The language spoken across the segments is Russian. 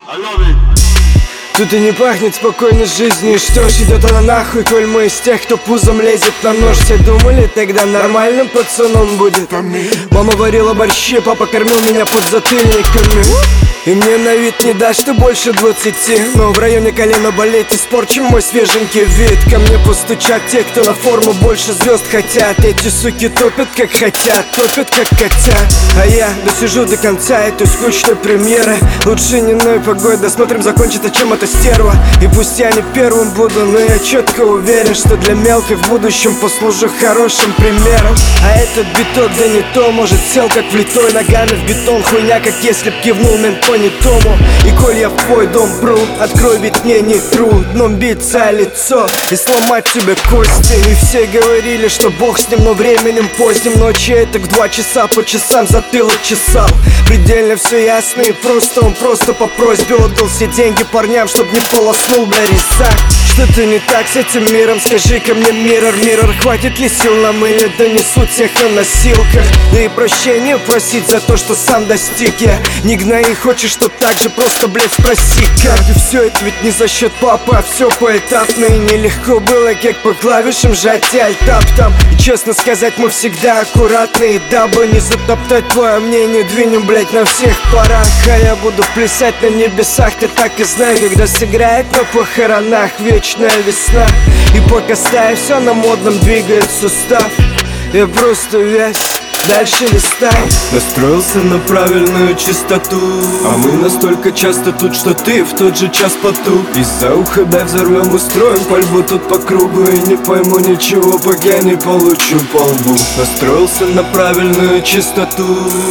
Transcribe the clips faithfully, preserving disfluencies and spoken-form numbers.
Тут и не пахнет спокойной жизнью. И что ж, идет она нахуй, коль мы из тех, кто пузом лезет на нож. Все думали, тогда нормальным пацаном будет. Мама варила борщи, папа кормил меня подзатыльниками. И мне на вид не дашь, что больше двадцати. Но в районе колена болит, испорчен мой свеженький вид. Ко мне постучат те, кто на форму больше звезд хотят. Эти суки топят как хотят, топят как котят. А я досижу до конца этой скучной премьеры. Лучше не ной погода, смотрим, закончится чем эта стерва. И пусть я не первым буду, но я четко уверен, что для мелкой в будущем послужу хорошим примером. А этот биток, да не то, может сел как влитой ногами в бетон. Хуйня, как если б кивнул мент по не тому. И коль я в твой дом пру, открой, ведь мне не трудно биться о лицо и сломать тебе кости. И все говорили, что бог с ним, но временем поздним. Ночью это в два часа по часам затылок чесал. Предельно все ясно и просто, он просто по просьбе отдал все деньги парням, чтоб не полоснул, бля, резак. Что-то не так с этим миром, скажи-ка мне, миррор, миррор, хватит ли сил нам или донесут всех на носилках? Да и прощения просить за то, что сам достиг я. Не гнай и хочешь, что так же просто, блядь, спроси как. И все это ведь не за счет папы, а все поэтапно. И нелегко было, как по клавишам жать и альтап там. И честно сказать, мы всегда аккуратны. И дабы не затоптать твое мнение, двинем, блядь, на всех парах. А я буду плясать на небесах, ты так и знай, когда сыграет на похоронах вечная весна. И пока ставь все на модном, двигает сустав. Я просто весь дальше листай. Настроился на правильную частоту, а мы настолько часто тут, что ты в тот же час потух. Из-за уха дай взорвем, устроим пальбу тут по кругу. И не пойму ничего, пока я не получу по лбу. Настроился на правильную частоту.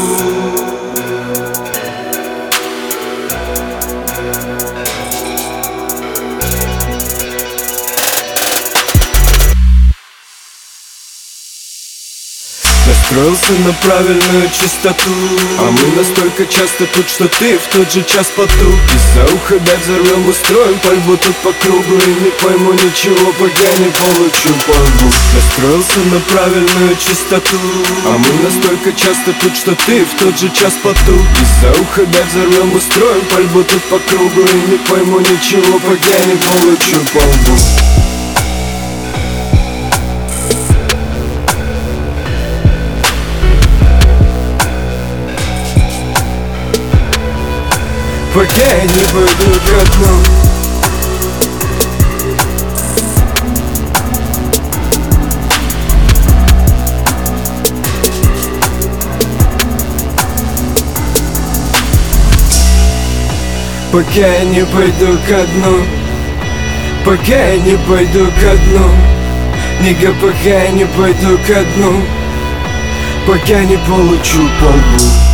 Настроился на правильную частоту, а мы настолько часто тут, что ты в тот же час потух. Из-за уха дай взорвем, устроим пальбу тут по кругу. И не пойму ничего, пока не получу по лбу. Настроился на правильную частоту, а мы настолько часто тут, что ты в тот же час потух. Из-за уха дай взорвем, устроим пальбу тут по кругу. И не пойму ничего, пока не получу по лбу. Пока я не пойду ко дну. Пока я не пойду ко дну. Пока я не пойду ко дну. Нига, пока я не пойду ко дну. Пока не получу по лбу.